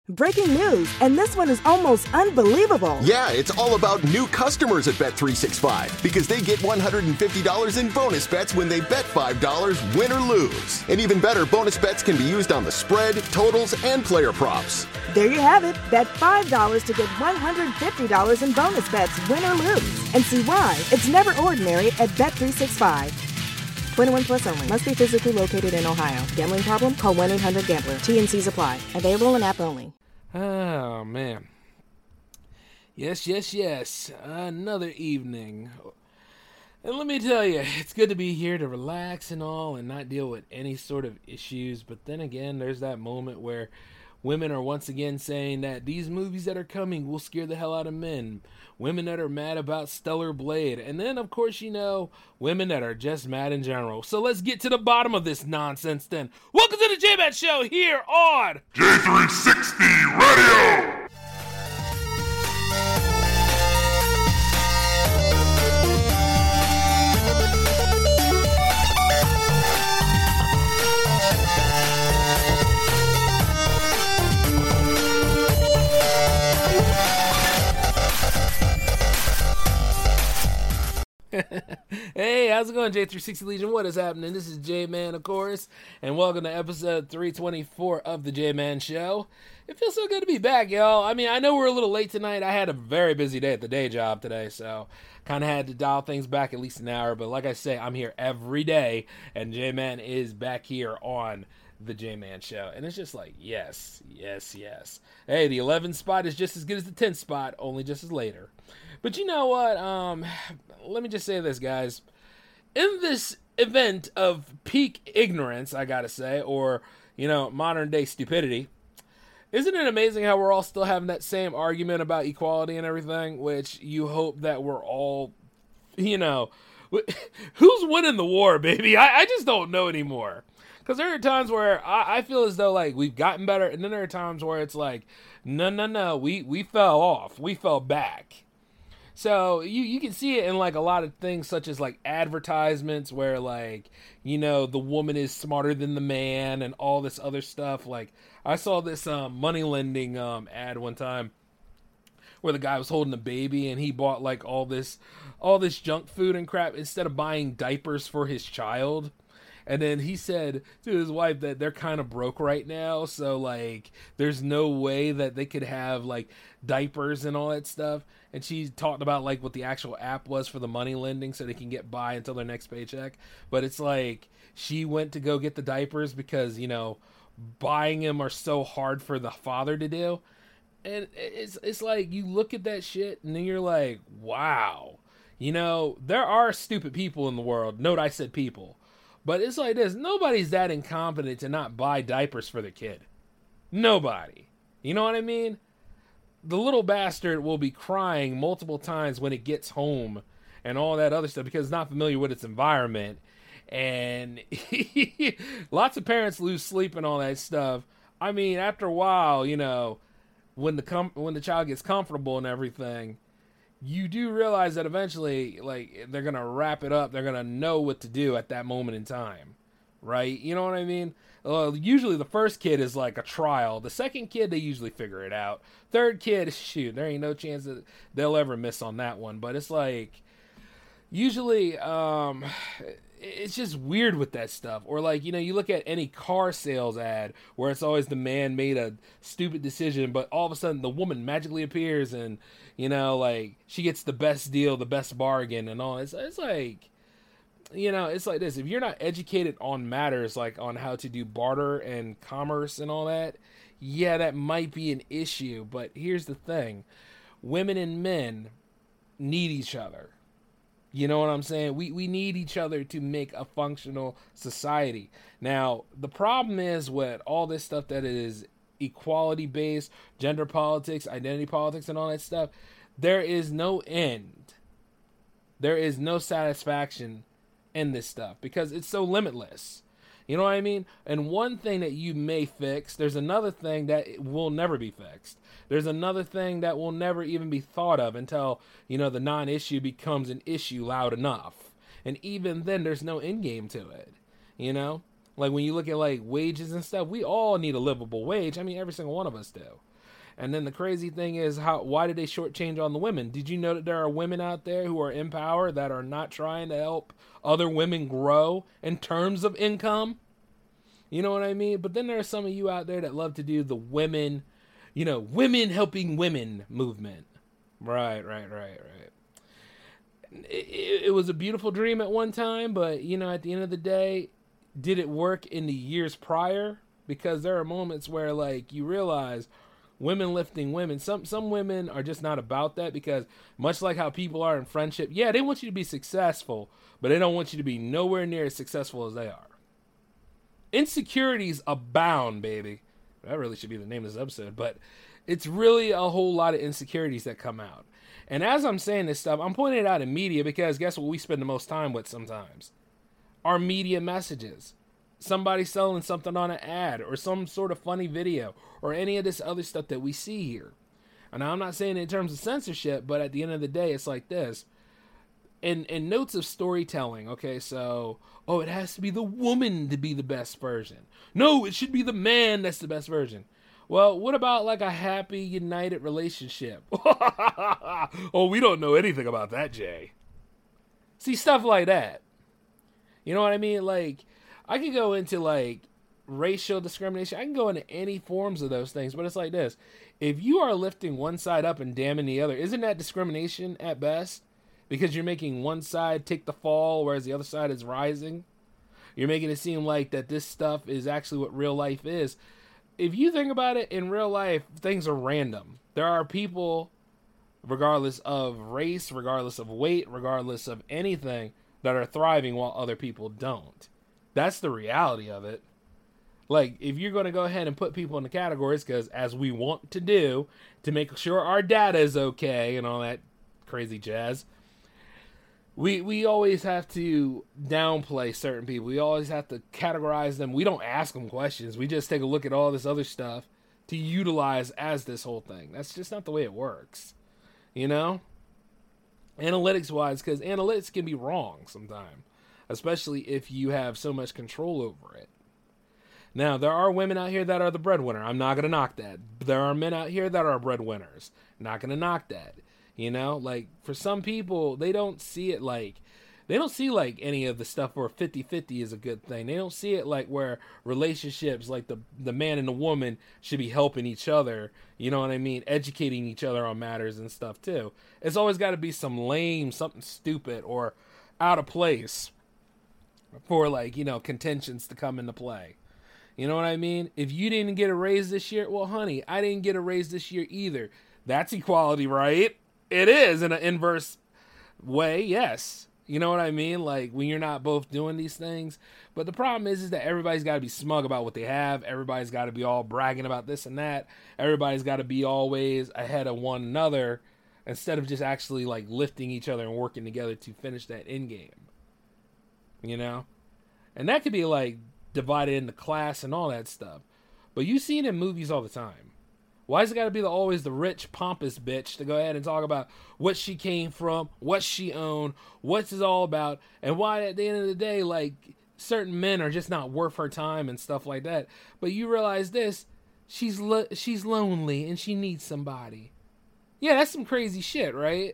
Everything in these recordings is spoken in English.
Breaking news, and this one is almost unbelievable. Yeah, it's all about new customers at Bet365 because they get $150 in bonus bets when they bet $5, win or lose. And even better, bonus bets can be used on the spread, totals, and player props. There you have it. Bet $5 to get $150 in bonus bets, win or lose. And see why it's never ordinary at Bet365. 21 plus only. Must be physically located in Ohio. Gambling problem? Call 1-800-GAMBLER. TNCs apply. Available in app only. Oh, man. Yes. Another evening. And let me tell you, it's good to be here to relax and all and not deal with any sort of issues. But then again, there's that moment where women are once again saying that these movies that are coming will scare the hell out of men. Women that are mad about Stellar Blade. And then, of course, women that are just mad in general. So let's get to the bottom of this nonsense then. Welcome to the J-Man Show here on J360 Radio! Hey, how's it going, J360 Legion? What is happening? This is J-Man, of course, and welcome to episode 324 of the J-Man Show. It feels so good to be back, y'all. I mean, I know we're a little late tonight. I had a very busy day at the day job today, so kind of had to dial things back at least an hour. But like I say, I'm here every day, and J-Man is back here on the J-Man Show. And it's just like, yes. Hey, the 11th spot is just as good as the 10th spot, only just as later. But you know what? Let me just say this, guys. In this event of peak ignorance, I gotta say, or, modern day stupidity, isn't it amazing how we're all still having that same argument about equality and everything, which you hope that we're all, who's winning the war, baby? I just don't know anymore. Because there are times where I feel as though, like, we've gotten better, and then there are times where it's like, no, we fell off. We fell back. So you can see it in like a lot of things such as like advertisements where like, the woman is smarter than the man and all this other stuff. Like I saw this money lending ad one time where the guy was holding a baby and he bought like all this junk food and crap instead of buying diapers for his child. And then he said to his wife that they're kind of broke right now, so like there's no way that they could have like diapers and all that stuff. And she talked about like what the actual app was for the money lending so they can get by until their next paycheck. But it's like she went to go get the diapers because, buying them are so hard for the father to do. And it's like you look at that shit and then you're like, wow. There are stupid people in the world. Note I said people. But it's like this. Nobody's that incompetent to not buy diapers for their kid. Nobody. You know what I mean? The little bastard will be crying multiple times when it gets home and all that other stuff because it's not familiar with its environment. And lots of parents lose sleep and all that stuff. I mean, after a while, when the child gets comfortable and everything, you do realize that eventually, like, they're going to wrap it up. They're going to know what to do at that moment in time, right? You know what I mean? Usually the first kid is like a trial. The second kid, they usually figure it out. Third kid, shoot, there ain't no chance that they'll ever miss on that one. But it's like, usually, it's just weird with that stuff. Or like, you look at any car sales ad where it's always the man made a stupid decision, but all of a sudden the woman magically appears and, like she gets the best deal, the best bargain and all. It's like, it's like this. If you're not educated on matters like on how to do barter and commerce and all that, yeah, that might be an issue. But here's the thing. Women and men need each other. You know what I'm saying? We need each other to make a functional society. Now, the problem is with all this stuff that is equality-based, gender politics, identity politics, and all that stuff, there is no end. There is no satisfaction in this stuff because it's so limitless. You know what I mean? And one thing that you may fix, there's another thing that will never be fixed. There's another thing that will never even be thought of until, the non-issue becomes an issue loud enough. And even then, there's no end game to it. Like when you look at like wages and stuff, we all need a livable wage. I mean, every single one of us do. And then the crazy thing is, why did they shortchange on the women? Did you know that there are women out there who are in power that are not trying to help other women grow in terms of income? You know what I mean? But then there are some of you out there that love to do the women, women helping women movement. Right. It was a beautiful dream at one time, but, at the end of the day, did it work in the years prior? Because there are moments where, like, you realize women lifting women, some women are just not about that, because much like how people are in friendship, yeah, they want you to be successful, but they don't want you to be nowhere near as successful as they are. Insecurities abound, baby. That really should be the name of this episode, but it's really a whole lot of insecurities that come out. And as I'm saying this stuff, I'm pointing it out in media, because guess what we spend the most time with sometimes? Our media messages. Somebody selling something on an ad, or some sort of funny video, or any of this other stuff that we see here. And I'm not saying it in terms of censorship, but at the end of the day, it's like this. In notes of storytelling, okay, so, it has to be the woman to be the best version. No, it should be the man that's the best version. Well, what about like a happy, united relationship? Oh, we don't know anything about that, Jay. See, stuff like that. You know what I mean? Like, I could go into like racial discrimination. I can go into any forms of those things, but it's like this. If you are lifting one side up and damning the other, isn't that discrimination at best? Because you're making one side take the fall, whereas the other side is rising. You're making it seem like that this stuff is actually what real life is. If you think about it, in real life, things are random. There are people, regardless of race, regardless of weight, regardless of anything, that are thriving while other people don't. That's the reality of it. Like, if you're going to go ahead and put people in the categories, because as we want to do, to make sure our data is okay and all that crazy jazz, we always have to downplay certain people. We always have to categorize them. We don't ask them questions. We just take a look at all this other stuff to utilize as this whole thing. That's just not the way it works. Analytics-wise, because analytics can be wrong sometimes, especially if you have so much control over it. Now, there are women out here that are the breadwinner. I'm not going to knock that. There are men out here that are breadwinners. Not going to knock that. Like, for some people, they don't see it like, any of the stuff where 50-50 is a good thing. They don't see it like where relationships, like the man and the woman should be helping each other, you know what I mean? Educating each other on matters and stuff too. It's always got to be something stupid or out of place for contentions to come into play. You know what I mean? If you didn't get a raise this year, well, honey, I didn't get a raise this year either. That's equality, right? It is in an inverse way, yes. You know what I mean? Like, when you're not both doing these things. But the problem is that everybody's got to be smug about what they have. Everybody's got to be all bragging about this and that. Everybody's got to be always ahead of one another instead of just actually, like, lifting each other and working together to finish that end game. And that could be, like, divided into class and all that stuff. But you see it in movies all the time. Why has it got to be always the rich, pompous bitch to go ahead and talk about what she came from, what she owned, what it's all about, and why at the end of the day, like, certain men are just not worth her time and stuff like that. But you realize this, she's lonely and she needs somebody. Yeah, that's some crazy shit, right?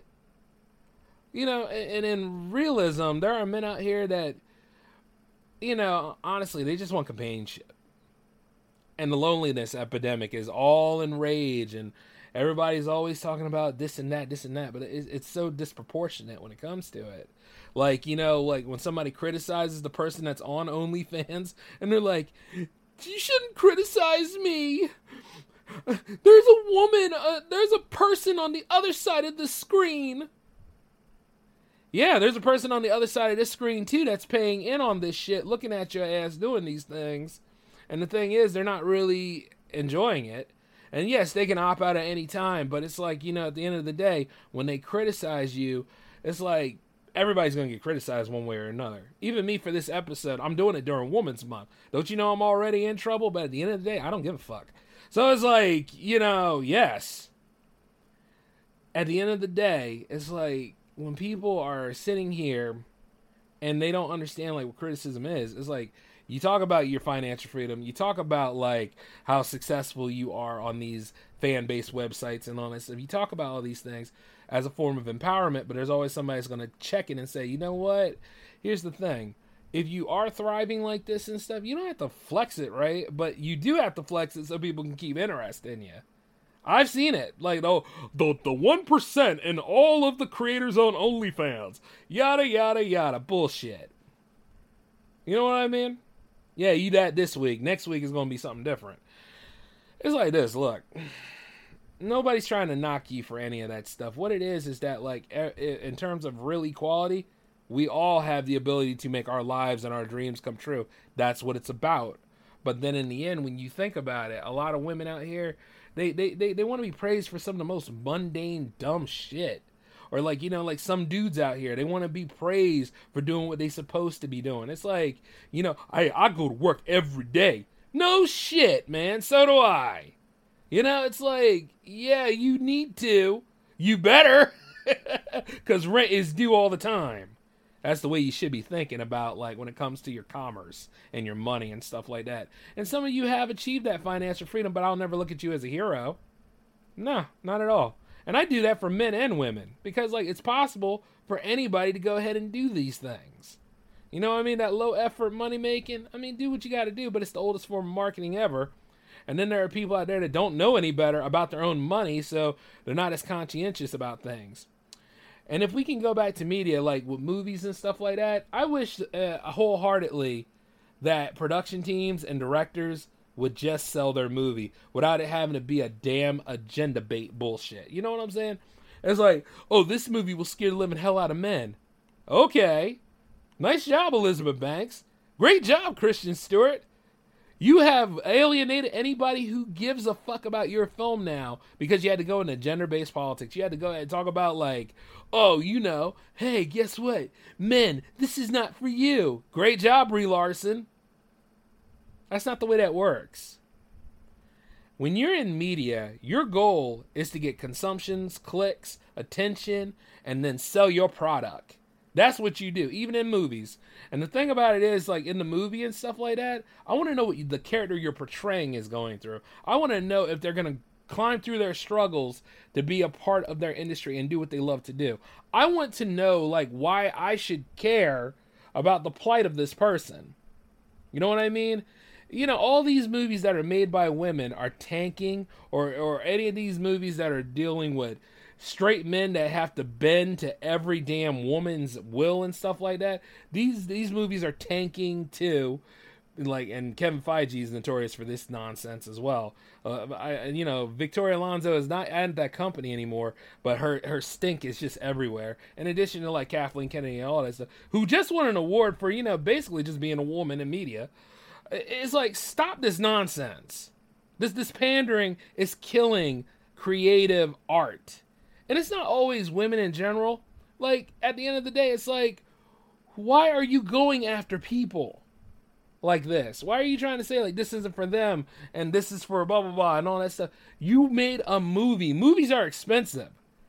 And in realism, there are men out here that, honestly, they just want companionship. And the loneliness epidemic is all in rage, and everybody's always talking about this and that, but it's so disproportionate when it comes to it. Like, like when somebody criticizes the person that's on OnlyFans, and they're like, you shouldn't criticize me. There's a woman, there's a person on the other side of the screen. Yeah, there's a person on the other side of this screen, too, that's paying in on this shit, looking at your ass doing these things. And the thing is, they're not really enjoying it. And yes, they can opt out at any time, but it's like, at the end of the day, when they criticize you, it's like everybody's going to get criticized one way or another. Even me for this episode, I'm doing it during Women's Month. Don't you know I'm already in trouble? But at the end of the day, I don't give a fuck. So it's like, yes. At the end of the day, it's like when people are sitting here and they don't understand like what criticism is, it's like, You talk about your financial freedom. You talk about like how successful you are on these fan-based websites and all that stuff. You talk about all these things as a form of empowerment, but there's always somebody that's going to check it and say, you know what? Here's the thing. If you are thriving like this and stuff, you don't have to flex it, right? But you do have to flex it so people can keep interest in you. I've seen it. Like, the 1% in all of the creators on OnlyFans. Yada, yada, yada. Bullshit. You know what I mean? Yeah, you that this week. Next week is going to be something different. It's like this. Look, nobody's trying to knock you for any of that stuff. What it is that, like, in terms of real equality, we all have the ability to make our lives and our dreams come true. That's what it's about. But then in the end, when you think about it, a lot of women out here, they want to be praised for some of the most mundane, dumb shit. Or like, you know, like some dudes out here, they want to be praised for doing what they supposed to be doing. It's like, you know, I go to work every day. No shit, man. So do I. You know, it's like, yeah, you need to. You better. Because rent is due all the time. That's the way you should be thinking about, like, when it comes to your commerce and your money and stuff like that. And some of you have achieved that financial freedom, but I'll never look at you as a hero. No, not at all. And I do that for men and women. Because, like, it's possible for anybody to go ahead and do these things. You know what I mean? That low-effort money-making. I mean, do what you got to do, but it's the oldest form of marketing ever. And then there are people out there that don't know any better about their own money, so they're not as conscientious about things. And if we can go back to media, like with movies and stuff like that, I wish wholeheartedly that production teams and directors would just sell their movie without it having to be a damn agenda bait bullshit. You know what I'm saying? It's like, oh, this movie will scare the living hell out of men. Okay. Nice job, Elizabeth Banks. Great job, Kristen Stewart. You have alienated anybody who gives a fuck about your film now because you had to go into gender-based politics. You had to go and talk about, like, oh, you know, hey, guess what? Men, this is not for you. Great job, Brie Larson. That's not the way that works. When you're in media, your goal is to get consumptions, clicks, attention, and then sell your product. That's what you do, even in movies. And the thing about it is, like, in the movie and stuff like that, I want to know what the character you're portraying is going through. I want to know if they're going to climb through their struggles to be a part of their industry and do what they love to do. I want to know, like, why I should care about the plight of this person. You know what I mean? You know, all these movies that are made by women are tanking, or any of these movies that are dealing with straight men that have to bend to every damn woman's will and stuff like that. These movies are tanking too. Like, and Kevin Feige is notorious for this nonsense as well. Victoria Alonso is not at that company anymore, but her stink is just everywhere. In addition to, like, Kathleen Kennedy and all that stuff, who just won an award for, you know, basically just being a woman in media. It's like, stop this nonsense. This pandering is killing creative art. And it's not always women in general. Like, at the end of the day, it's like, why are you going after people like this? Why are you trying to say, like, this isn't for them and this is for blah, blah, blah, and all that stuff? You made a movie. Movies are expensive.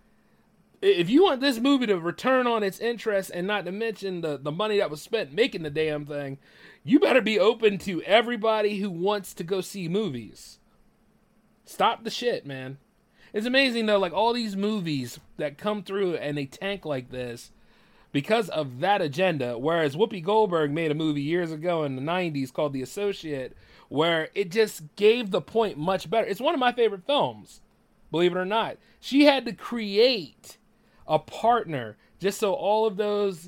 If you want this movie to return on its interest, and not to mention the money that was spent making the damn thing, you better be open to everybody who wants to go see movies. Stop the shit, man. It's amazing, though, like, all these movies that come through and they tank like this because of that agenda, whereas Whoopi Goldberg made a movie years ago in the 90s called The Associate, where it just gave the point much better. It's one of my favorite films, believe it or not. She had to create a partner just so all of those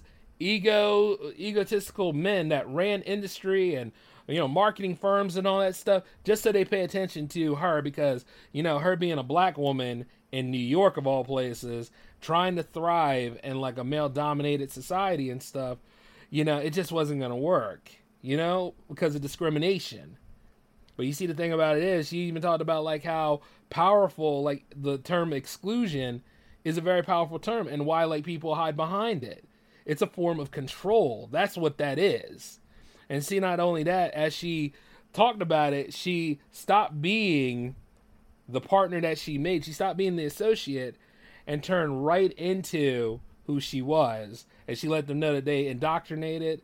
egotistical men that ran industry and, you know, marketing firms and all that stuff, just so they pay attention to her because, you know, her being a black woman in New York of all places, trying to thrive in, like, a male-dominated society and stuff, you know, it just wasn't going to work, you know, because of discrimination. But you see, the thing about it is, she even talked about, like, how powerful, like, the term exclusion is a very powerful term, and why, like, people hide behind it. It's a form of control. That's what that is. And see, not only that, as she talked about it, she stopped being the partner that she made. She stopped being the associate and turned right into who she was. And she let them know that they indoctrinated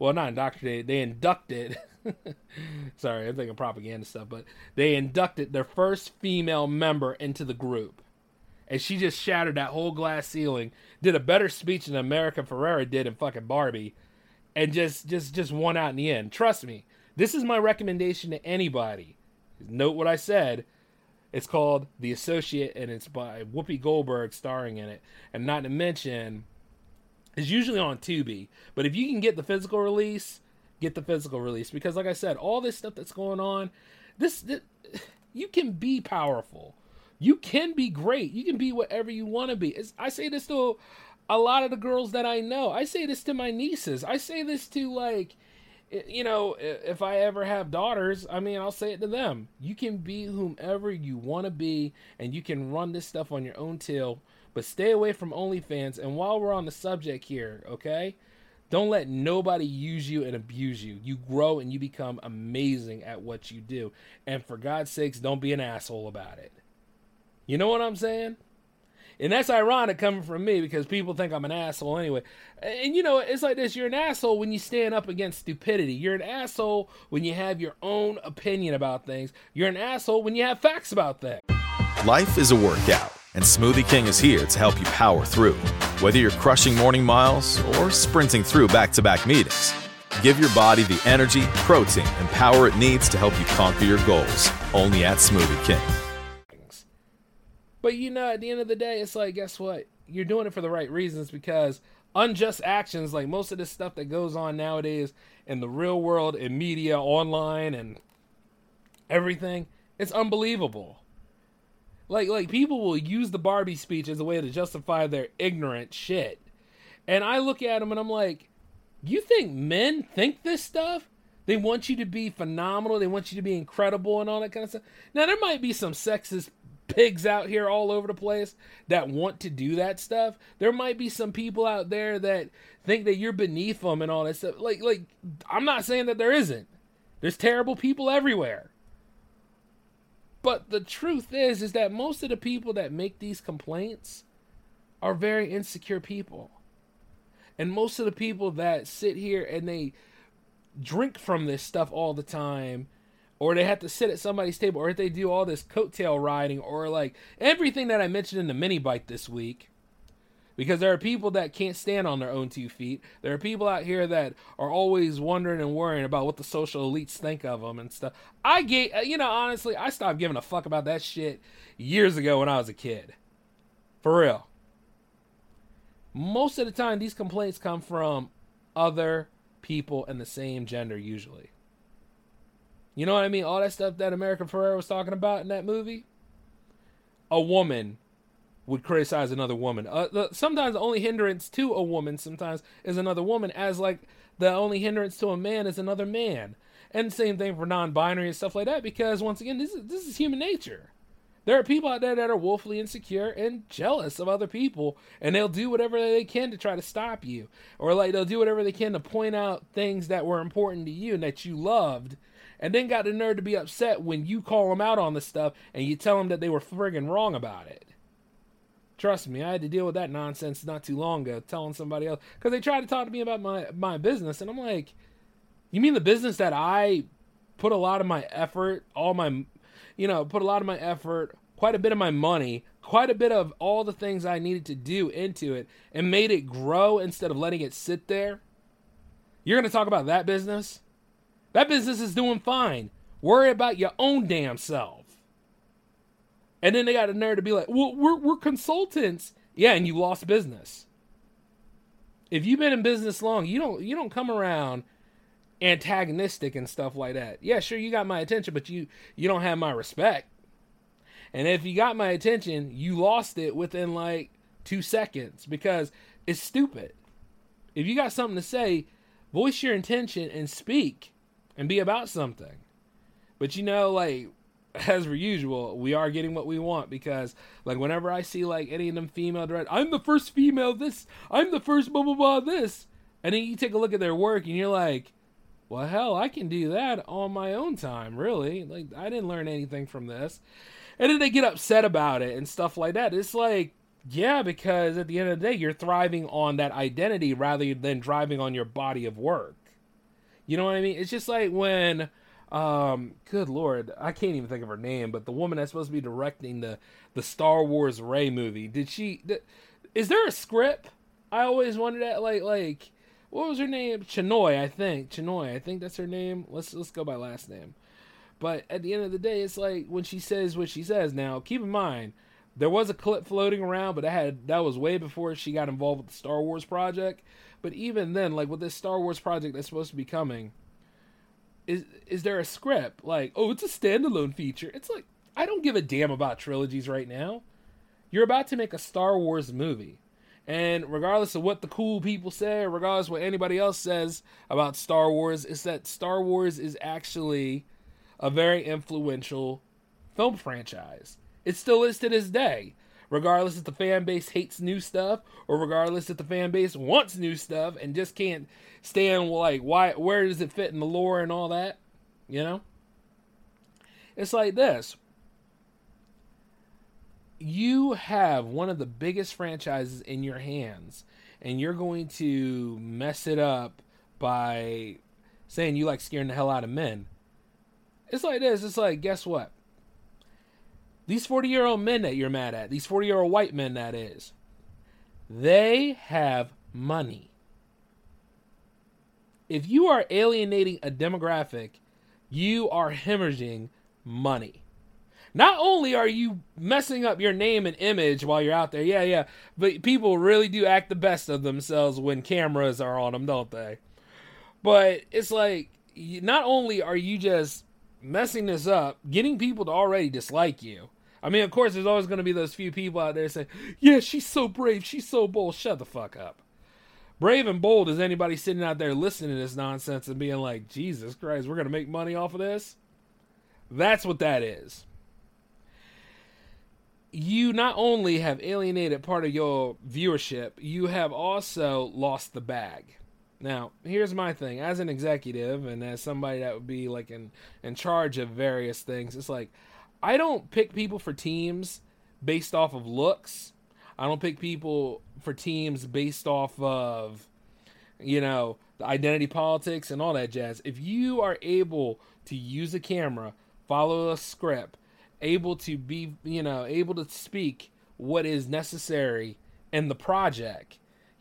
well, not indoctrinated, they inducted, sorry, I'm thinking propaganda stuff, but they inducted their first female member into the group. And she just shattered that whole glass ceiling, did a better speech than America Ferrera did in fucking Barbie, and just won out in the end. Trust me, this is my recommendation to anybody. Note what I said. It's called The Associate, and it's by Whoopi Goldberg starring in it. And not to mention, it's usually on Tubi. But if you can get the physical release, get the physical release. Because like I said, all this stuff that's going on, this you can be powerful. You can be great. You can be whatever you want to be. I say this to a lot of the girls that I know. I say this to my nieces. I say this to, like, you know, if I ever have daughters, I mean, I'll say it to them. You can be whomever you want to be, and you can run this stuff on your own till, but stay away from OnlyFans. And while we're on the subject here, okay, don't let nobody use you and abuse you. You grow and you become amazing at what you do. And for God's sakes, don't be an asshole about it. You know what I'm saying? And that's ironic coming from me because people think I'm an asshole anyway. And you know, it's like this. You're an asshole when you stand up against stupidity. You're an asshole when you have your own opinion about things. You're an asshole when you have facts about things. Life is a workout, and Smoothie King is here to help you power through. Whether you're crushing morning miles or sprinting through back-to-back meetings, give your body the energy, protein, and power it needs to help you conquer your goals. Only at Smoothie King. But, you know, at the end of the day, it's like, guess what? You're doing it for the right reasons, because unjust actions, like most of this stuff that goes on nowadays in the real world, in media, online, and everything, it's unbelievable. Like people will use the Barbie speech as a way to justify their ignorant shit. And I look at them and I'm like, you think men think this stuff? They want you to be phenomenal. They want you to be incredible and all that kind of stuff. Now, there might be some sexist pigs out here all over the place that want to do that stuff. There might be some people out there that think that you're beneath them and all that stuff. Like I'm not saying that there isn't. There's terrible people everywhere. But the truth is that most of the people that make these complaints are very insecure people. And most of the people that sit here and they drink from this stuff all the time, or they have to sit at somebody's table, or if they do all this coattail riding, or like everything that I mentioned in the mini bite this week, because there are people that can't stand on their own 2 feet. There are people out here that are always wondering and worrying about what the social elites think of them and stuff. Honestly, I stopped giving a fuck about that shit years ago when I was a kid. For real. Most of the time, these complaints come from other people in the same gender, usually. You know what I mean? All that stuff that America Ferrera was talking about in that movie. A woman would criticize another woman. Sometimes the only hindrance to a woman sometimes is another woman, as like the only hindrance to a man is another man. And the same thing for non-binary and stuff like that, because once again, this is human nature. There are people out there that are woefully insecure and jealous of other people, and they'll do whatever they can to try to stop you. Or like they'll do whatever they can to point out things that were important to you and that you loved, and then got the nerve to be upset when you call them out on the stuff and you tell them that they were friggin' wrong about it. Trust me, I had to deal with that nonsense not too long ago, telling somebody else, because they tried to talk to me about my business, and I'm like, you mean the business that I put a lot of my effort, put a lot of my effort, quite a bit of my money, quite a bit of all the things I needed to do into it, and made it grow instead of letting it sit there? You're going to talk about that business? That business is doing fine. Worry about your own damn self. And then they got a nerve to be like, well, we're consultants. Yeah, and you lost business. If you've been in business long, you don't come around antagonistic and stuff like that. Yeah, sure, you got my attention, but you don't have my respect. And if you got my attention, you lost it within like 2 seconds, because it's stupid. If you got something to say, voice your intention and speak and be about something. But as per usual, we are getting what we want, because like whenever I see like any of them female directors, I'm the first female this, I'm the first blah blah blah this, and then you take a look at their work and you're like, well, hell, I can do that on my own time, really. Like, I didn't learn anything from this. And then they get upset about it and stuff like that. It's like, yeah, because at the end of the day, you're thriving on that identity rather than driving on your body of work. You know what I mean? It's just like when, good Lord, I can't even think of her name, but the woman that's supposed to be directing the Star Wars Rey movie, is there a script? I always wondered that, like, what was her name? Chinoy, I think that's her name. Let's go by last name. But at the end of the day, it's like when she says what she says. Now, keep in mind, there was a clip floating around, but that was way before she got involved with the Star Wars project. But even then, like with this Star Wars project that's supposed to be coming, is there a script? Like, oh, it's a standalone feature. It's like, I don't give a damn about trilogies right now. You're about to make a Star Wars movie. And regardless of what the cool people say, or regardless of what anybody else says about Star Wars, is that Star Wars is actually a very influential film franchise. It still is to this day. Regardless if the fan base hates new stuff, or regardless if the fan base wants new stuff and just can't stand, like, where does it fit in the lore and all that, you know? It's like this. You have one of the biggest franchises in your hands, and you're going to mess it up by saying you like scaring the hell out of men. It's like this. It's like, guess what? These 40-year-old men that you're mad at, these 40-year-old white men, that is, they have money. If you are alienating a demographic, you are hemorrhaging money. Not only are you messing up your name and image while you're out there, yeah, but people really do act the best of themselves when cameras are on them, don't they? But it's like, not only are you just messing this up, getting people to already dislike you. I mean, of course, there's always going to be those few people out there saying, yeah, she's so brave, she's so bold. Shut the fuck up. Brave and bold is anybody sitting out there listening to this nonsense and being like, Jesus Christ, we're going to make money off of this? That's what that is. You not only have alienated part of your viewership, you have also lost the bag. Now, here's my thing. As an executive and as somebody that would be like in charge of various things, it's like, I don't pick people for teams based off of looks. I don't pick people for teams based off of, the identity politics and all that jazz. If you are able to use a camera, follow a script, able to be, able to speak what is necessary in the project,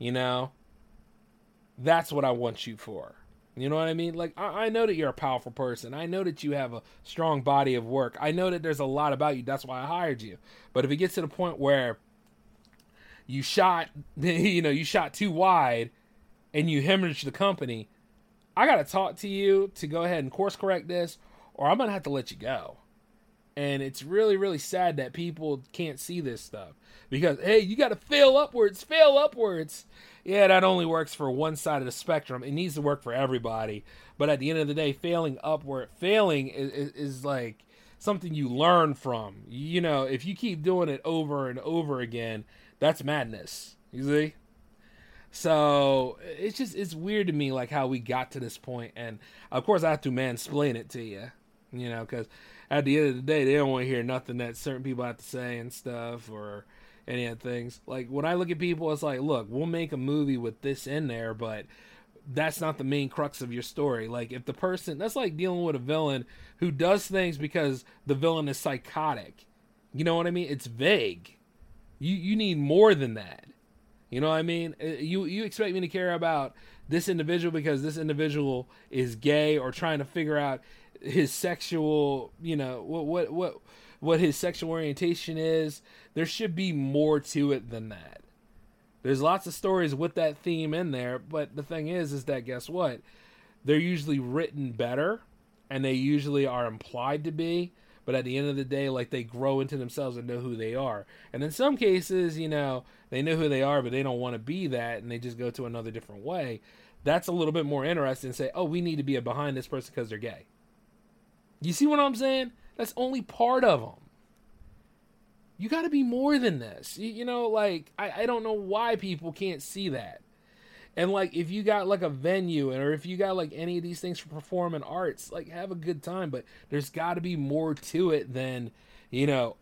that's what I want you for. You know what I mean? Like, I know that you're a powerful person. I know that you have a strong body of work. I know that there's a lot about you. That's why I hired you. But if it gets to the point where you shot, you shot too wide and you hemorrhaged the company, I got to talk to you to go ahead and course correct this, or I'm going to have to let you go. And it's really, really sad that people can't see this stuff. Because, hey, you got to fail upwards. Yeah, that only works for one side of the spectrum. It needs to work for everybody. But at the end of the day, failing is like something you learn from. If you keep doing it over and over again, that's madness. You see? So it's weird to me, like, how we got to this point. And, of course, I have to mansplain it to you. Because at the end of the day, they don't want to hear nothing that certain people have to say and stuff, or any of the things. Like, when I look at people, it's like, look, we'll make a movie with this in there, but that's not the main crux of your story. Like, if the person, that's like dealing with a villain who does things because the villain is psychotic. You know what I mean? It's vague. You need more than that. You know what I mean? You expect me to care about this individual because this individual is gay, or trying to figure out his sexual, what his sexual orientation is. There should be more to it than that. There's lots of stories with that theme in there, but the thing is that, guess what? They're usually written better, and they usually are implied to be, but at the end of the day, like, they grow into themselves and know who they are. And in some cases, they know who they are, but they don't want to be that, and they just go to another different way. That's a little bit more interesting and say, oh, we need to be behind this person because they're gay. You see what I'm saying? That's only part of them. You got to be more than this. I don't know why people can't see that. And, like, if you got, like, a venue, or if you got, like, any of these things for performing arts, like, have a good time. But there's got to be more to it than, the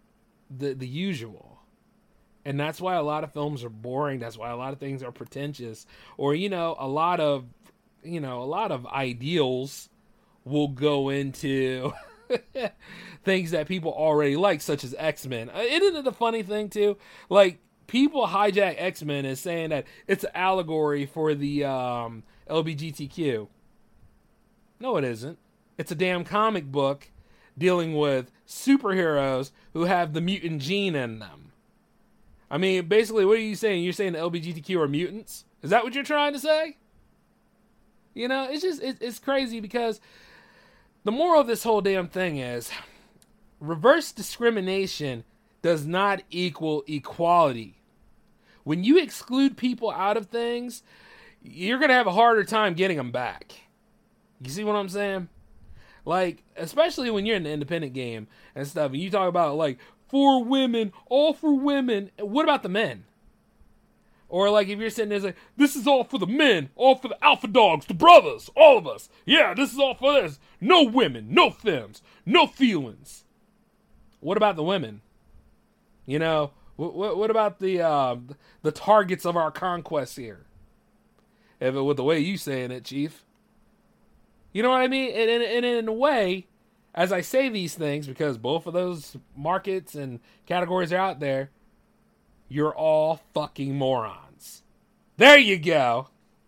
usual. And that's why a lot of films are boring. That's why a lot of things are pretentious. Or, a lot of you know, a lot of ideals will go into things that people already like, such as X-Men. Isn't it a funny thing too? Like, people hijack X-Men as saying that it's an allegory for the LGBTQ. No, it isn't. It's a damn comic book dealing with superheroes who have the mutant gene in them. I mean, basically, what are you saying? You're saying the LGBTQ are mutants? Is that what you're trying to say? You know, it's just, it's crazy, because the moral of this whole damn thing is reverse discrimination does not equal equality. When you exclude people out of things, you're going to have a harder time getting them back. You see what I'm saying? Like, especially when you're in the independent game and stuff, and you talk about, like, for women, all for women. What about the men? Or, like, if you're sitting there like, this is all for the men, all for the alpha dogs, the brothers, all of us. Yeah, this is all for this. No women, no femmes, no feelings. What about the women? You know, what about the targets of our conquest here? With the way you saying it, Chief. You know what I mean? And in a way, as I say these things, because both of those markets and categories are out there, you're all fucking morons. There you go.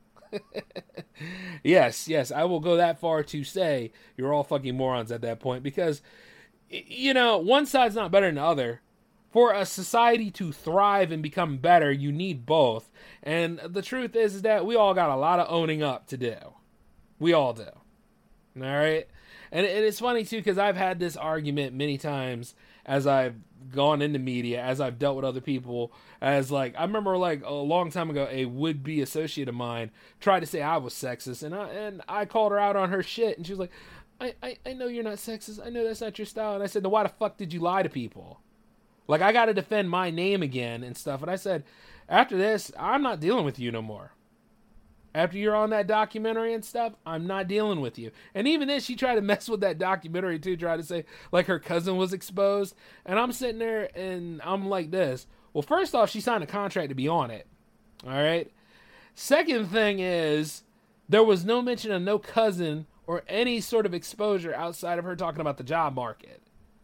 Yes, I will go that far to say you're all fucking morons at that point, because, you know, one side's not better than the other. For a society to thrive and become better, you need both. And the truth is that we all got a lot of owning up to do. We all do. All right? And it's funny, too, because I've had this argument many times as I've gone into media, as I've dealt with other people, as, like, I remember, like, a long time ago, a would-be associate of mine tried to say I was sexist, and I called her out on her shit, and she was like, I know you're not sexist, I know that's not your style, and I said, then why the fuck did you lie to people? Like, I gotta defend my name again and stuff, and I said, after this, I'm not dealing with you no more. After you're on that documentary and stuff, I'm not dealing with you. And even then, she tried to mess with that documentary too, tried to say, like, her cousin was exposed. And I'm sitting there and I'm like this. Well, first off, she signed a contract to be on it. All right? Second thing is, there was no mention of no cousin or any sort of exposure outside of her talking about the job market.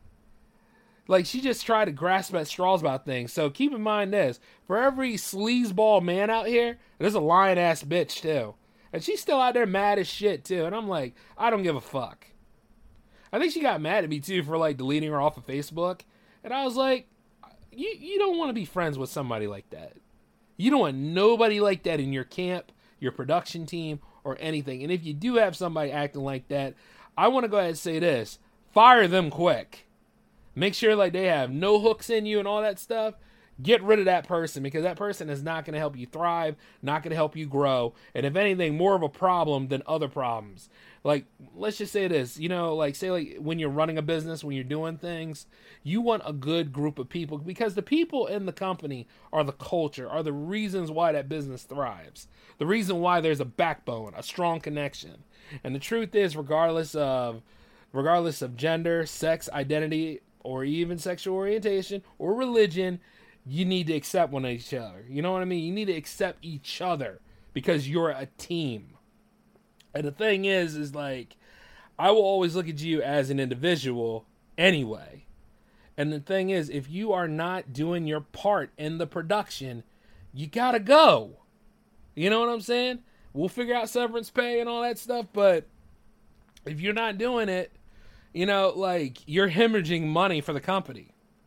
Like, she just tried to grasp at straws about things. So keep in mind this. For every sleazeball man out here, there's a lying-ass bitch, too. And she's still out there mad as shit, too. And I'm like, I don't give a fuck. I think she got mad at me, too, for, like, deleting her off of Facebook. And I was like, you don't want to be friends with somebody like that. You don't want nobody like that in your camp, your production team, or anything. And if you do have somebody acting like that, I want to go ahead and say this. Fire them quick. Make sure, like, they have no hooks in you and all that stuff. Get rid of that person, because that person is not going to help you thrive, not going to help you grow, and if anything, more of a problem than other problems. Like, let's just say this, you know, like, say, like, when you're running a business, when you're doing things, you want a good group of people, because the people in the company are the culture, are the reasons why that business thrives, the reason why there's a backbone, a strong connection. And the truth is, regardless of gender, sex, identity, or even sexual orientation or religion, you need to accept one of each other. You know what I mean? You need to accept each other, because you're a team. And the thing is like, I will always look at you as an individual anyway. And the thing is, if you are not doing your part in the production, you gotta go. You know what I'm saying? We'll figure out severance pay and all that stuff, but if you're not doing it, you know, like, you're hemorrhaging money for the company.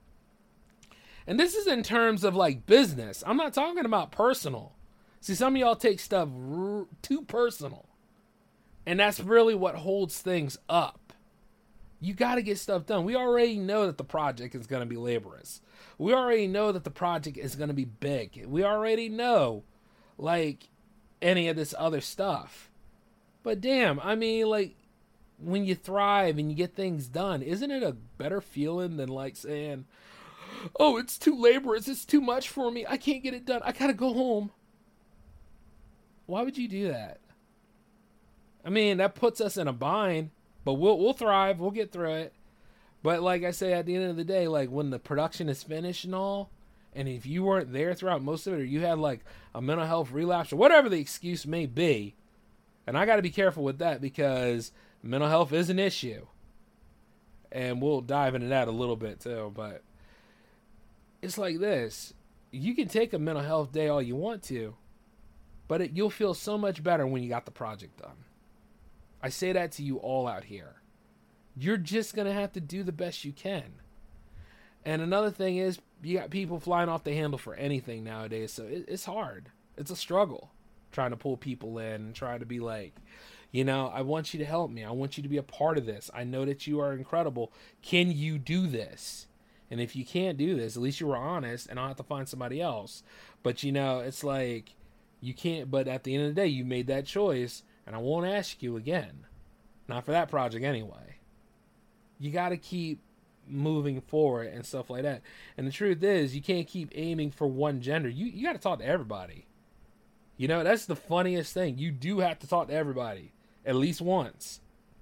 And this is in terms of, like, business. I'm not talking about personal. See, some of y'all take stuff too personal. And that's really what holds things up. You got to get stuff done. We already know that the project is going to be laborious. We already know that the project is going to be big. We already know, like, any of this other stuff. But damn, I mean, like, when you thrive and you get things done, isn't it a better feeling than, like, saying, oh, it's too laborious, it's too much for me, I can't get it done, I gotta go home? Why would you do that? I mean, that puts us in a bind, but we'll thrive, we'll get through it. But like I say, at the end of the day, like, when the production is finished and all, and if you weren't there throughout most of it, or you had, like, a mental health relapse, or whatever the excuse may be, And I got to be careful with that because mental health is an issue. And we'll dive into that a little bit too. But it's like this. You can take a mental health day all you want to, but you'll feel so much better when you got the project done. I say that to you all out here. You're just going to have to do the best you can. And another thing is, you got people flying off the handle for anything nowadays, so it's hard. It's a struggle trying to pull people in and trying to be like, you know, I want you to help me. I want you to be a part of this. I know that you are incredible. Can you do this? And if you can't do this, at least you were honest, and I'll have to find somebody else. But, you know, it's like, you can't, but at the end of the day, you made that choice, and I won't ask you again. Not for that project anyway. You got to keep moving forward and stuff like that. And the truth is, you can't keep aiming for one gender. You got to talk to everybody. You know, that's the funniest thing. You do have to talk to everybody at least once,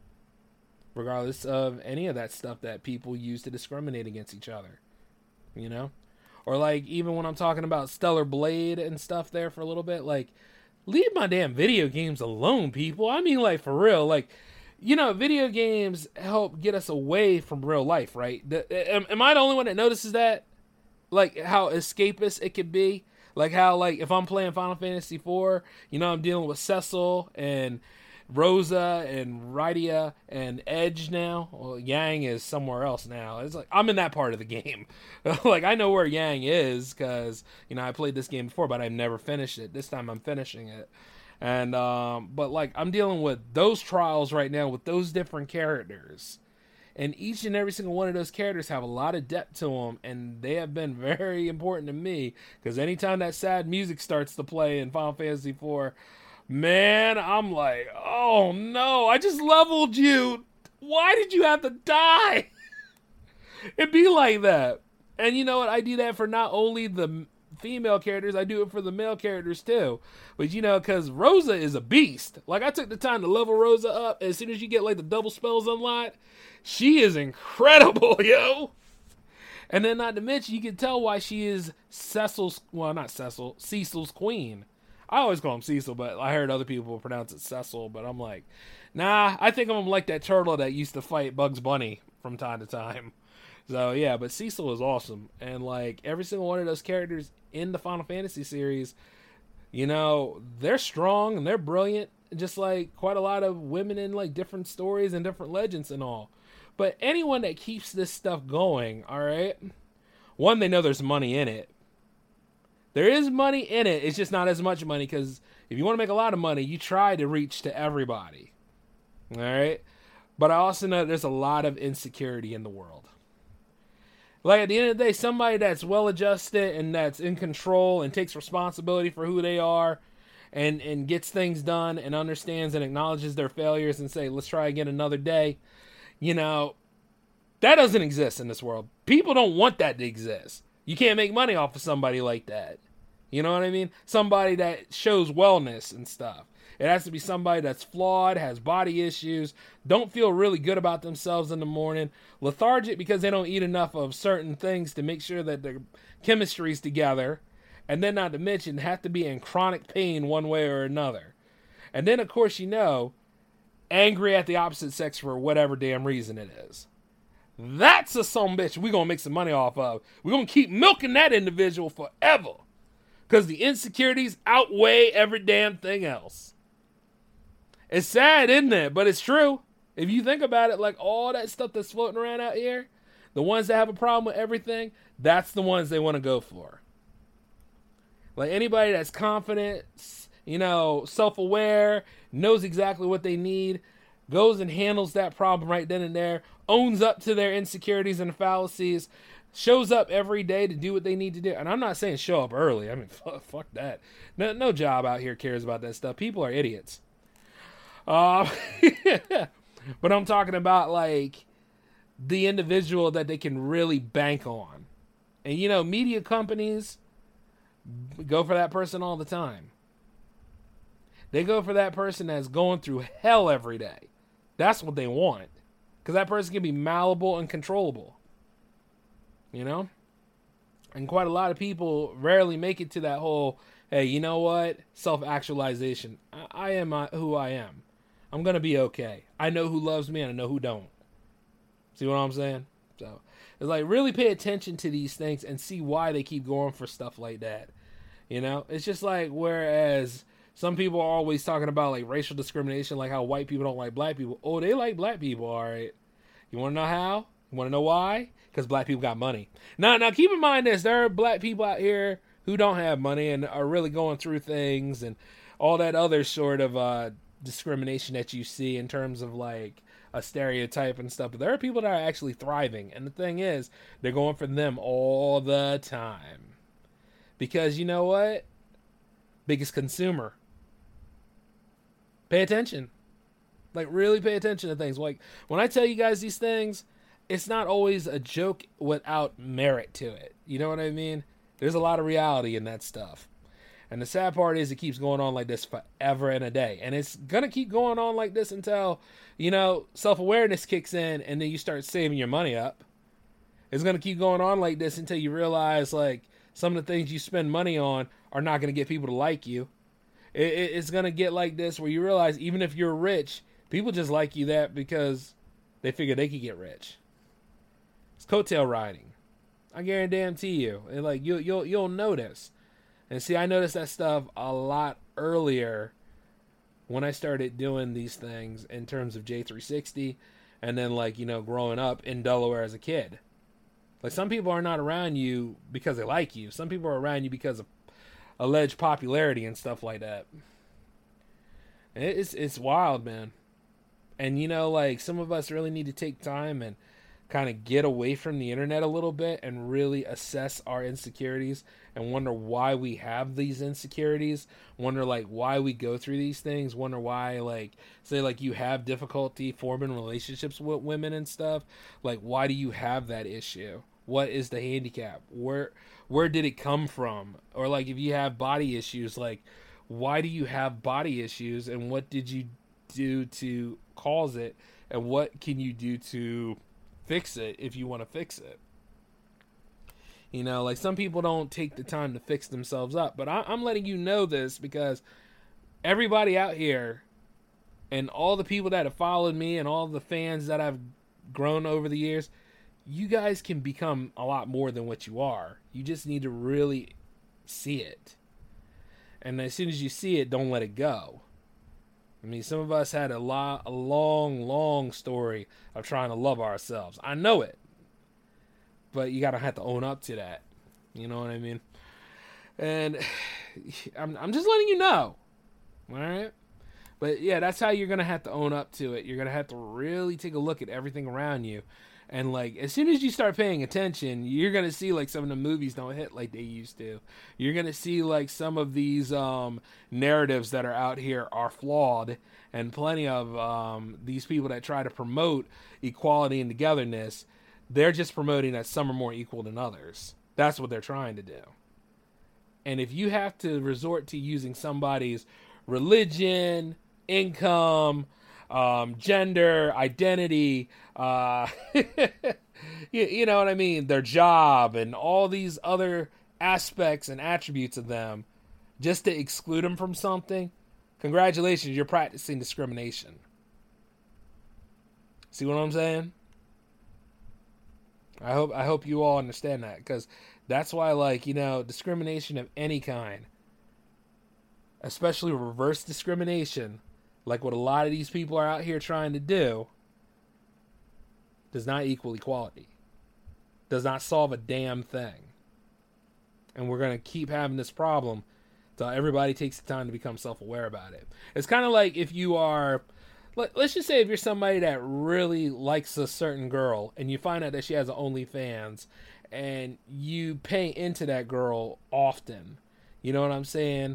regardless of any of that stuff that people use to discriminate against each other, you know? Or like, even when I'm talking about Stellar Blade and stuff there for a little bit, like, leave my damn video games alone, people. I mean, like, for real, like, you know, video games help get us away from real life, right? Am I the only one that notices that? Like, how escapist it could be? Like, how, like, if I'm playing Final Fantasy IV, you know, I'm dealing with Cecil and Rosa and Rydia and Edge now. Well, Yang is somewhere else now. It's like, I'm in that part of the game. Like, I know where Yang is because, you know, I played this game before, but I've never finished it. This time I'm finishing it. And, but, like, I'm dealing with those trials right now with those different characters. And each and every single one of those characters have a lot of depth to them, and they have been very important to me, because anytime that sad music starts to play in Final Fantasy IV, man, I'm like, oh no, I just leveled you. Why did you have to die? It'd be like that. And you know what? I do that for not only the female characters, I do it for the male characters too. But you know, because Rosa is a beast. Like, I took the time to level Rosa up. As soon as you get like the double spells unlocked, she is incredible, yo. And then, not to mention, you can tell why she is Cecil's queen. I always call him Cecil, but I heard other people pronounce it Cecil. But I'm like, nah, I think of him like that turtle that used to fight Bugs Bunny from time to time. So, yeah, but Cecil is awesome. And, like, every single one of those characters in the Final Fantasy series, you know, they're strong and they're brilliant. Just like quite a lot of women in, like, different stories and different legends and all. But anyone that keeps this stuff going, all right, one, they know there's money in it. There is money in it. It's just not as much money, because if you want to make a lot of money, you try to reach to everybody. All right? But I also know there's a lot of insecurity in the world. Like, at the end of the day, somebody that's well-adjusted and that's in control and takes responsibility for who they are and gets things done and understands and acknowledges their failures and say, let's try again another day, you know, that doesn't exist in this world. People don't want that to exist. You can't make money off of somebody like that. You know what I mean? Somebody that shows wellness and stuff. It has to be somebody that's flawed, has body issues, don't feel really good about themselves in the morning, lethargic because they don't eat enough of certain things to make sure that their chemistry's together, and then not to mention have to be in chronic pain one way or another. And then, of course, you know, angry at the opposite sex for whatever damn reason it is. That's a sumbitch we're going to make some money off of. We're going to keep milking that individual forever, because the insecurities outweigh every damn thing else. It's sad, isn't it? But it's true. If you think about it, like all that stuff that's floating around out here, the ones that have a problem with everything, that's the ones they want to go for. Like anybody that's confident, you know, self-aware, knows exactly what they need, goes and handles that problem right then and there, owns up to their insecurities and fallacies, shows up every day to do what they need to do. And I'm not saying show up early. I mean, fuck that. No job out here cares about that stuff. People are idiots. But I'm talking about, like, the individual that they can really bank on. And, you know, media companies go for that person all the time. They go for that person that's going through hell every day. That's what they want. Because that person can be malleable and controllable. You know? And quite a lot of people rarely make it to that whole, hey, you know what? Self-actualization. I am who I am. I'm going to be okay. I know who loves me and I know who don't. See what I'm saying? So it's like, really pay attention to these things and see why they keep going for stuff like that. You know, it's just like, whereas some people are always talking about like racial discrimination, like how white people don't like black people. Oh, they like black people, all right. You want to know how? You want to know why? Because black people got money. Now keep in mind this. There are black people out here who don't have money and are really going through things and all that other sort of discrimination that you see in terms of like a stereotype and stuff. But there are people that are actually thriving. And the thing is, they're going for them all the time. Because you know what? Biggest consumer. Pay attention. Like, really pay attention to things. Like, when I tell you guys these things, it's not always a joke without merit to it. You know what I mean? There's a lot of reality in that stuff. And the sad part is it keeps going on like this forever and a day. And it's going to keep going on like this until, you know, self-awareness kicks in and then you start saving your money up. It's going to keep going on like this until you realize, like, some of the things you spend money on are not going to get people to like you. It's going to get like this where you realize even if you're rich, people just like you that because they figure they could get rich. It's coattail riding. I guarantee you. And like you'll notice. And see, I noticed that stuff a lot earlier when I started doing these things in terms of J360 and then, like, you know, growing up in Delaware as a kid. Like, some people are not around you because they like you. Some people are around you because of alleged popularity and stuff like that. It's wild, man. And, you know, like, some of us really need to take time and kind of get away from the internet a little bit and really assess our insecurities and wonder why we have these insecurities, wonder like why we go through these things, wonder why, like, say like you have difficulty forming relationships with women and stuff. Like, why do you have that issue? What is the handicap? Where did it come from? Or like, if you have body issues, like, why do you have body issues and what did you do to cause it and what can you do to fix it if you want to fix it? You know, like, some people don't take the time to fix themselves up, but I'm letting you know this because everybody out here and all the people that have followed me and all the fans that I've grown over the years, you guys can become a lot more than what you are. You just need to really see it. And as soon as you see it, don't let it go. I mean, some of us had a long story of trying to love ourselves. I know it. But you gotta have to own up to that. You know what I mean? And I'm just letting you know. Alright? But yeah, that's how you're gonna have to own up to it. You're gonna have to really take a look at everything around you. And like, as soon as you start paying attention, you're gonna see like some of the movies don't hit like they used to. You're gonna see like some of these narratives that are out here are flawed, and plenty of these people that try to promote equality and togetherness, they're just promoting that some are more equal than others. That's what they're trying to do. And if you have to resort to using somebody's religion, income, gender, identity, you know what I mean, their job, and all these other aspects and attributes of them, just to exclude them from something, congratulations, you're practicing discrimination. See what I'm saying? I hope you all understand that, because that's why, like, you know, discrimination of any kind, especially reverse discrimination, like what a lot of these people are out here trying to do, does not equal equality. Does not solve a damn thing. And we're going to keep having this problem until everybody takes the time to become self-aware about it. It's kind of like if you are, let's just say if you're somebody that really likes a certain girl and you find out that she has an OnlyFans and you pay into that girl often. You know what I'm saying?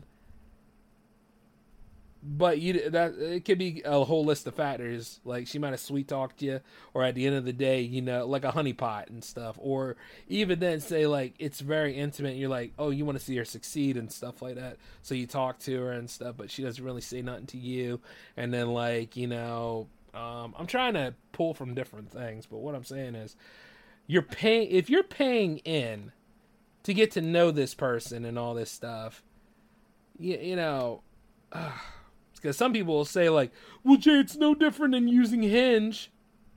But it could be a whole list of factors. Like, she might have sweet talked you, or at the end of the day, you know, like a honeypot and stuff. Or even then, say like it's very intimate. And you're like, oh, you want to see her succeed and stuff like that. So you talk to her and stuff, but she doesn't really say nothing to you. And then, like, you know, I'm trying to pull from different things, but what I'm saying is, if you're paying in to get to know this person and all this stuff. You know, because some people will say like, well, Jay, it's no different than using Hinge.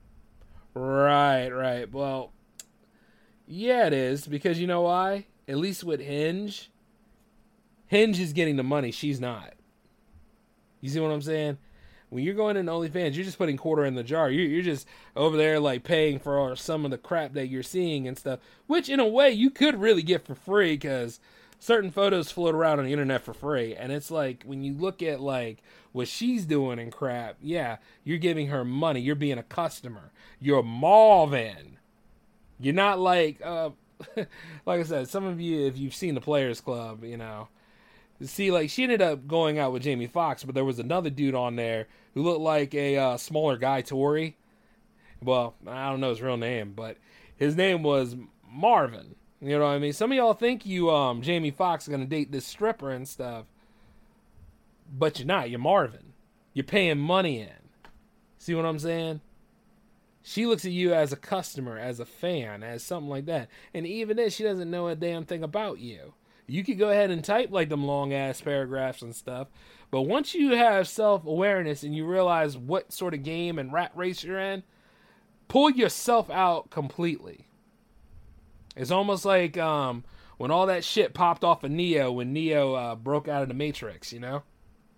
Right. Well, yeah, it is, because you know why? At least with Hinge is getting the money. She's not. You see what I'm saying? When you're going in OnlyFans, you're just putting quarter in the jar. You're just over there like paying for some of the crap that you're seeing and stuff, which in a way you could really get for free, because certain photos float around on the internet for free. And it's like, when you look at like what she's doing and crap, yeah, you're giving her money. You're being a customer. You're Marvin. You're not like, like I said, some of you, if you've seen the Players Club, you know, see, like, she ended up going out with Jamie Foxx, but there was another dude on there who looked like a smaller guy, Tory. Well, I don't know his real name, but his name was Marvin. You know what I mean? Some of y'all think you, Jamie Foxx, is going to date this stripper and stuff, but you're not. You're Marvin. You're paying money in. See what I'm saying? She looks at you as a customer, as a fan, as something like that. And even then, she doesn't know a damn thing about you. You could go ahead and type like them long ass paragraphs and stuff, but once you have self-awareness and you realize what sort of game and rat race you're in, pull yourself out completely. It's almost like when all that shit popped off of Neo, when Neo broke out of the Matrix, you know?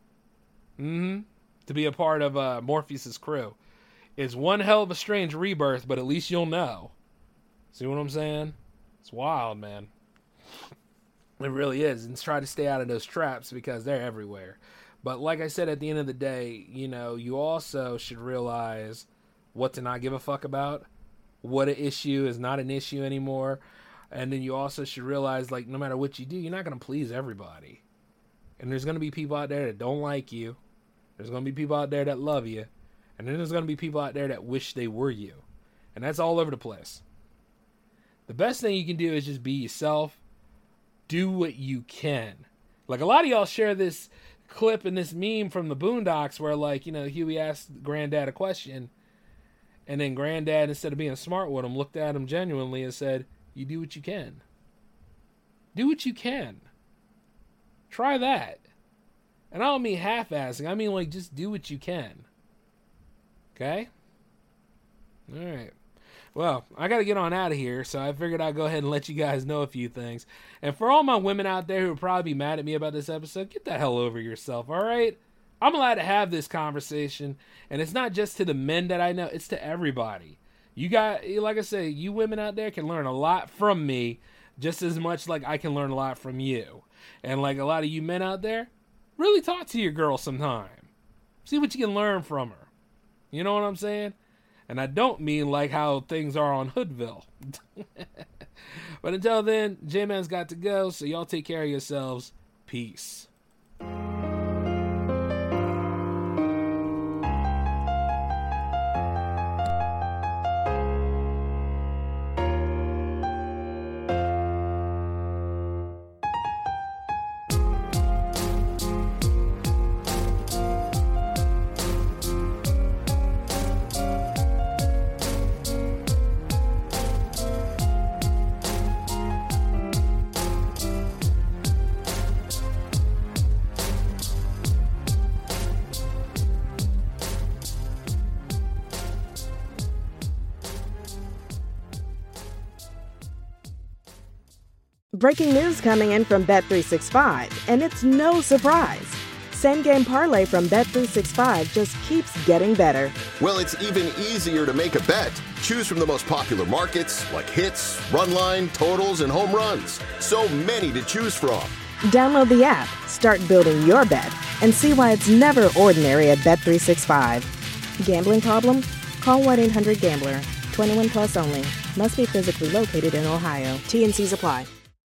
To be a part of Morpheus's crew. It's one hell of a strange rebirth, but at least you'll know. See what I'm saying? It's wild, man. It really is. And try to stay out of those traps, because they're everywhere. But like I said, at the end of the day, you know, you also should realize what to not give a fuck about, what an issue is not an issue anymore. And then you also should realize, like, no matter what you do, you're not going to please everybody. And there's going to be people out there that don't like you. There's going to be people out there that love you. And then there's going to be people out there that wish they were you. And that's all over the place. The best thing you can do is just be yourself. Do what you can. Like, a lot of y'all share this clip and this meme from the Boondocks where, like, you know, Huey asked Granddad a question, and then Granddad, instead of being smart with him, looked at him genuinely and said, you do what you can. Do what you can. Try that. And I don't mean half-assing. I mean, like, just do what you can. Okay? All right. Well, I got to get on out of here, so I figured I'd go ahead and let you guys know a few things. And for all my women out there who would probably be mad at me about this episode, get the hell over yourself, all right? I'm allowed to have this conversation, and it's not just to the men that I know, it's to everybody. You got, like I say, you women out there can learn a lot from me, just as much like I can learn a lot from you. And like a lot of you men out there, really talk to your girl sometime. See what you can learn from her. You know what I'm saying? And I don't mean like how things are on Hoodville. But until then, J-Man's got to go, so y'all take care of yourselves. Peace. Breaking news coming in from Bet365, and it's no surprise. Same Game Parlay from Bet365 just keeps getting better. Well, it's even easier to make a bet. Choose from the most popular markets, like hits, run line, totals, and home runs. So many to choose from. Download the app, start building your bet, and see why it's never ordinary at Bet365. Gambling problem? Call 1-800-GAMBLER. 21 plus only. Must be physically located in Ohio. T&Cs apply.